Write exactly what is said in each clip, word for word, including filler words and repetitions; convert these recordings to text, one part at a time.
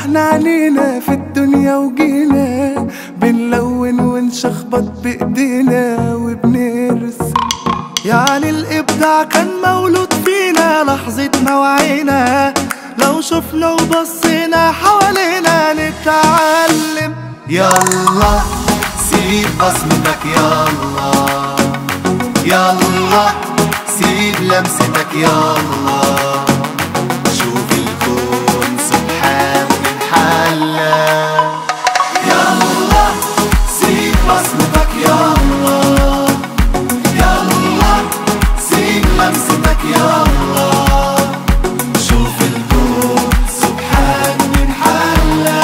فتحنا عنينا في الدنيا وجينا بنلون ونشخبط بايدينا وبنرسم. يعني الابداع كان مولود فينا لحظة ما وعينا، لو شفنا وبصينا حوالينا نتعلم. يلا سيب بصمتك، يلا يلا سيب لمستك، يلا شوف الكون سبحان من حلا. يلا سيب بصمتك، يلا يلا سيب لمستك، يلا شوف الكون سبحان من حلا.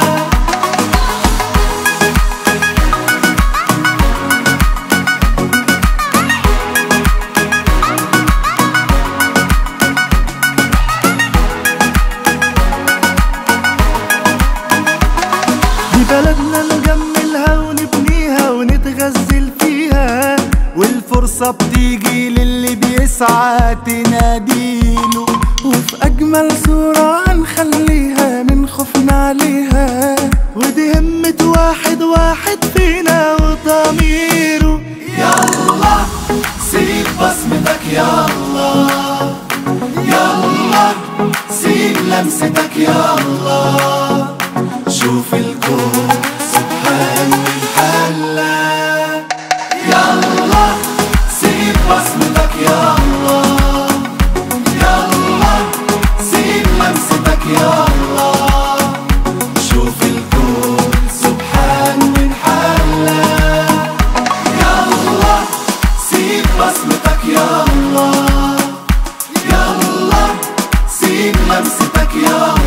بلدنا نجملها ونبنيها ونتغزل فيها، والفرصة بتيجي للي بيسعى تناديله، وفي أجمل صورة هنخليها من خوفنا عليها، ودي همة واحد واحد فينا وضميره. يلا سيب بصمتك، يلا يلا سيب لمستك، يلا شوف الكون سبحان من حلا. يلا سيب بصمتك، يلا يلا سيب لمستك، يلا شوف الكون سبحان من حلا. يلا سيب بصمتك، يلا يلا سيب لمستك، يلا